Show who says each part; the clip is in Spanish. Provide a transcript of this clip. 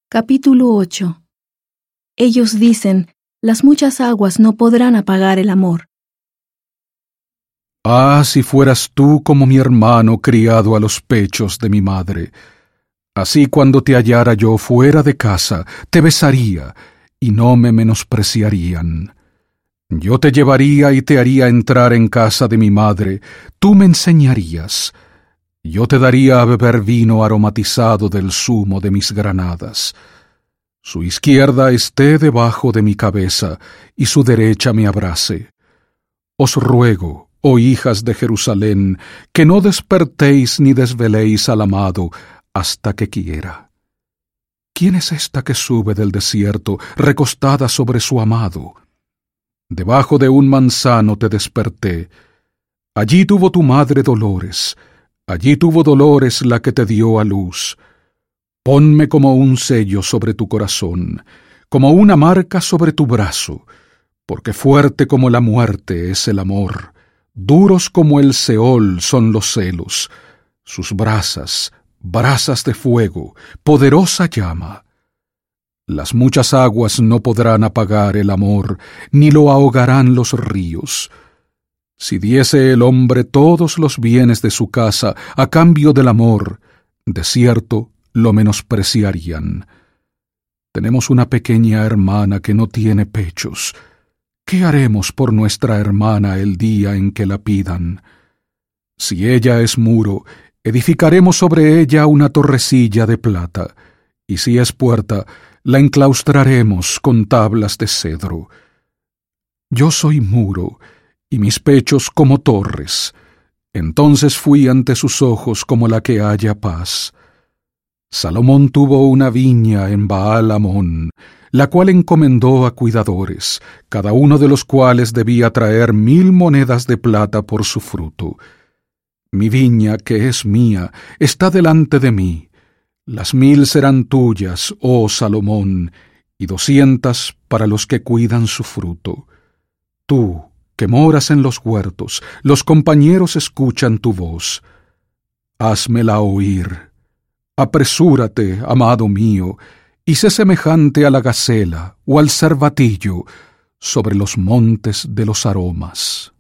Speaker 1: Capítulo 8. Ellos dicen, las muchas aguas no podrán apagar el amor.
Speaker 2: Ah, si fueras tú como mi hermano criado a los pechos de mi madre. Así cuando te hallara yo fuera de casa, te besaría, y no me menospreciarían. Yo te llevaría y te haría entrar en casa de mi madre, tú me enseñarías. Yo te daría a beber vino aromatizado del zumo de mis granadas. Su izquierda esté debajo de mi cabeza, y su derecha me abrace. Os ruego, oh hijas de Jerusalén, que no despertéis ni desveléis al amado hasta que quiera. ¿Quién es esta que sube del desierto, recostada sobre su amado? Debajo de un manzano te desperté. Allí tuvo tu madre dolores, allí tuvo dolores la que te dio a luz. Ponme como un sello sobre tu corazón, como una marca sobre tu brazo, porque fuerte como la muerte es el amor, duros como el Seol son los celos, sus brasas, brasas de fuego, poderosa llama. Las muchas aguas no podrán apagar el amor, ni lo ahogarán los ríos. Si diese el hombre todos los bienes de su casa a cambio del amor, de cierto lo menospreciarían. Tenemos una pequeña hermana que no tiene pechos. ¿Qué haremos por nuestra hermana el día en que la pidan? Si ella es muro, edificaremos sobre ella una torrecilla de plata, y si es puerta, la enclaustraremos con tablas de cedro. Yo soy muro, y mis pechos como torres. Entonces fui ante sus ojos como la que halla paz. Salomón tuvo una viña en Baal-Hamón, la cual encomendó a cuidadores, cada uno de los cuales debía traer 1000 monedas de plata por su fruto. Mi viña, que es mía, está delante de mí. Las 1000 serán tuyas, oh Salomón, y 200 para los que cuidan su fruto. Tú, que moras en los huertos, los compañeros escuchan tu voz. Házmela oír. Apresúrate, amado mío, y sé semejante a la gacela o al cervatillo sobre los montes de los aromas.